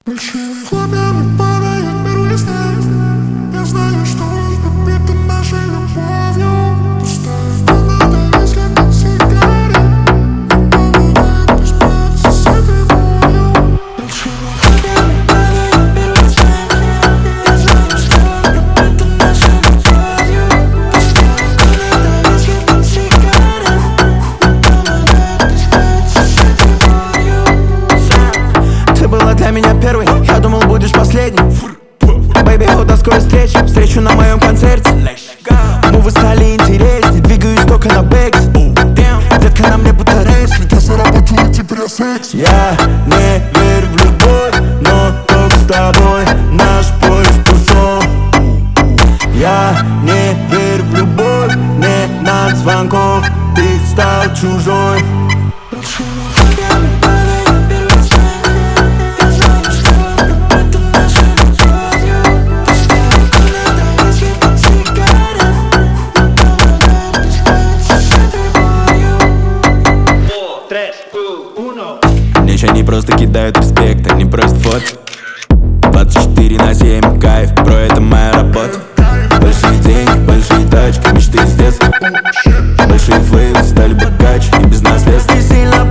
Большими хлопьями падает первый снег. Я знаю, что ложь побита нашей любовью. Пустая комната, если ты сигарет. Помогает успеться с этой болью. Большими хлопьями падает первый снег. Я знаю, что ложь побита нашей любовью. Пустая комната, если ты сигарет. Помогает успеться с этой болью. Ты была для меня первой, я думал, будешь последней. Бэйби, куда скоро встречу на моем концерте. Мувы стали интересней, двигаюсь только на бэкс. Детка, на мне будто рейсинг, я заработаю теперь секс. Я не верю в любовь, но только с тобой наш поезд ушел. Я не верю в любовь, не надо звонков, ты стал чужой. Мне еще не просто кидают респект, они просят фото 24/7, кайф, бро, это моя работа. Большие деньги, большие тачки, мечты с детства. Большие флейвы стали богаче и без наследства. Ты сильно